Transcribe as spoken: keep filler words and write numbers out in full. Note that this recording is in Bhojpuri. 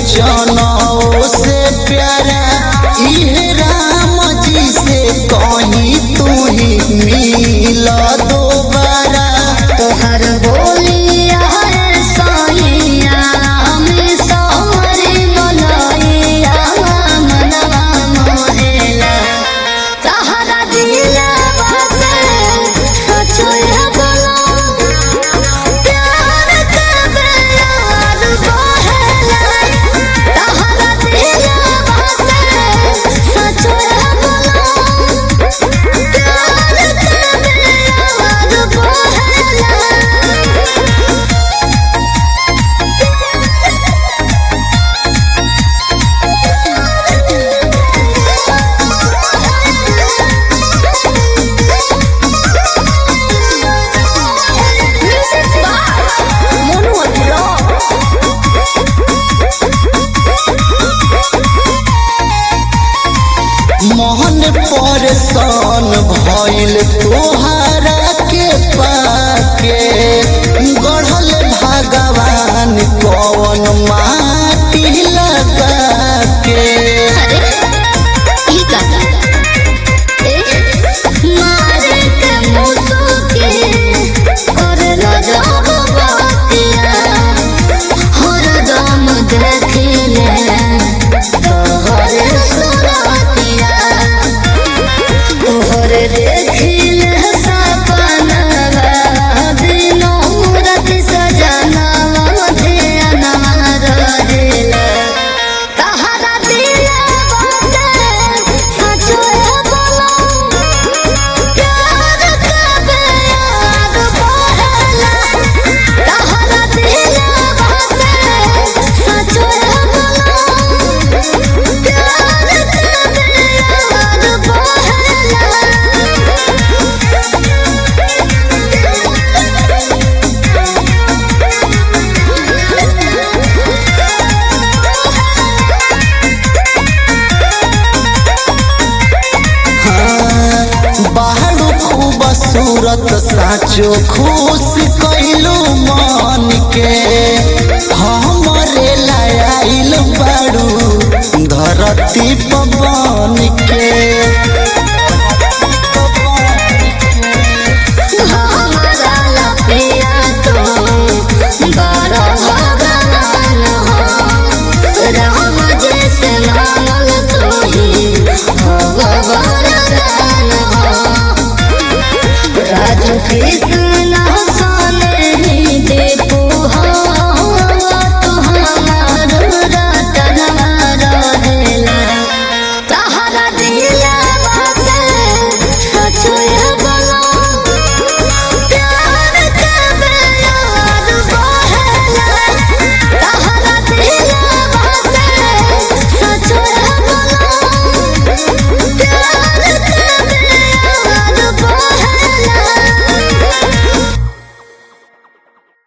जनों से प्यारा इहे राम जी से कहीं तू ही मिला दोबारा। तोहर बोलिया साइया में सोमरी मनैया मनवा मोहेला तहरा दिलवा से सचोया मोहन परेशान भइल तोहरा के पाके गढ़ल भगवान कौन माटी लगा के। सूरत साचो खुश कैलू मन के हमरे लायल बाड़ू धरती।